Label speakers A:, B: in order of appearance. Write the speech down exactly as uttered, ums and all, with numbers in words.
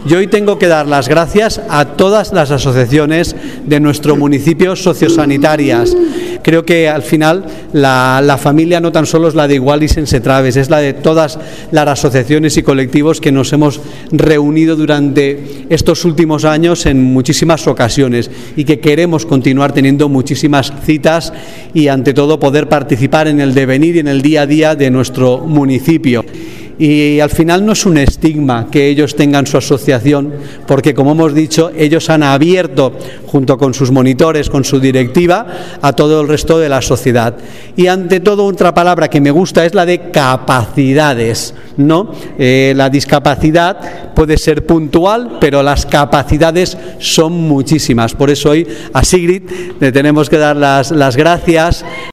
A: Yo hoy tengo que dar las gracias a todas las asociaciones de nuestro municipio sociosanitarias. Creo que al final la, la familia no tan solo es la de Igual y Sense Traves, es la de todas las asociaciones y colectivos que nos hemos reunido durante estos últimos años en muchísimas ocasiones y que queremos continuar teniendo muchísimas citas y ante todo poder participar en el devenir y en el día a día de nuestro municipio. Y al final no es un estigma que ellos tengan su asociación, porque como hemos dicho, ellos han abierto, junto con sus monitores, con su directiva, a todo el resto de la sociedad. Y ante todo, otra palabra que me gusta es la de capacidades, ¿no? Eh, la discapacidad puede ser puntual, pero las capacidades son muchísimas. Por eso hoy a Sigrid le tenemos que dar las, las gracias.